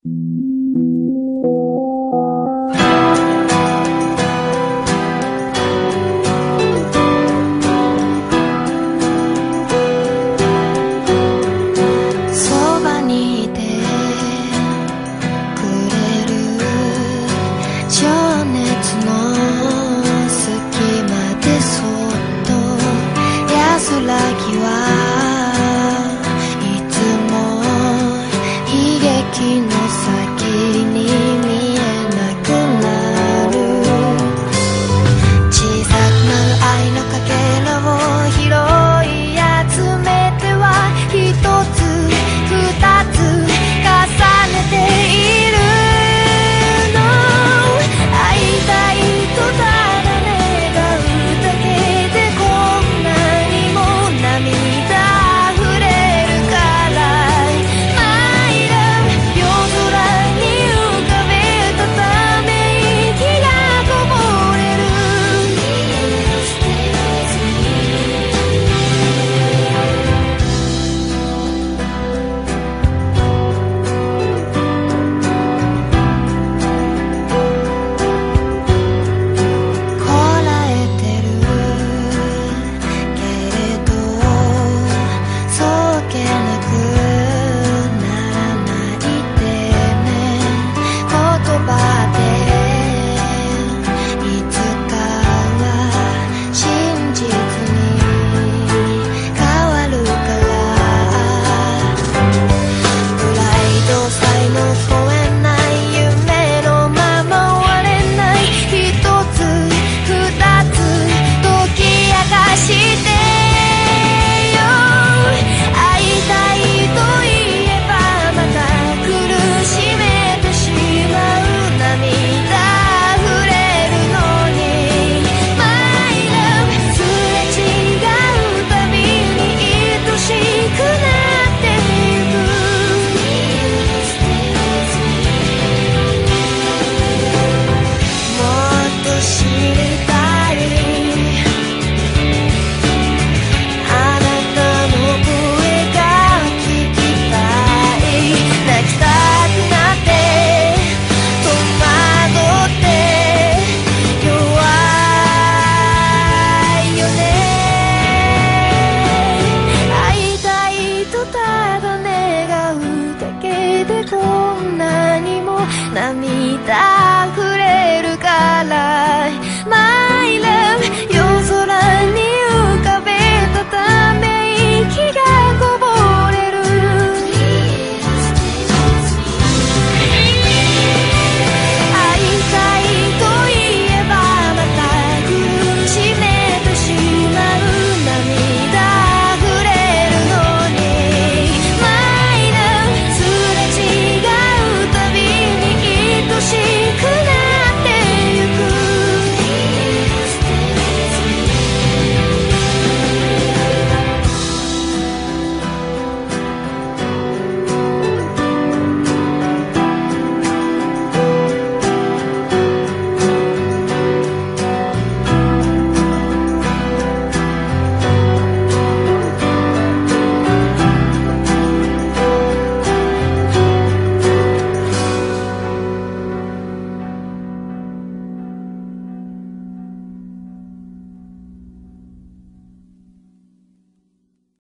そばにいてくれる情熱の隙間でそっと安らぎはいつも悲劇の先に見えなくなる。小さくなる愛のかけらを拾い集めては一つ二つ重ねているの。会いたいとただ願うだけでこんなにも涙溢れるから。 My love 夜空に浮かべたため息がこぼれる。こらえてるけれどそうけなくならないでね。言葉でいつかは真実に変わるから。プライドさえの問えない夢のまま終われない。一つ二つ解き明かしてよ。会いたいと言えばまた苦しめてしまう。涙溢れるのに My love すれ違うたびに愛しくなってゆく。もっと知りたいあなたの声が聞きたい。泣きたくなって戸惑って弱いよね。会いたいとただ願うだけでこんなにも涙溢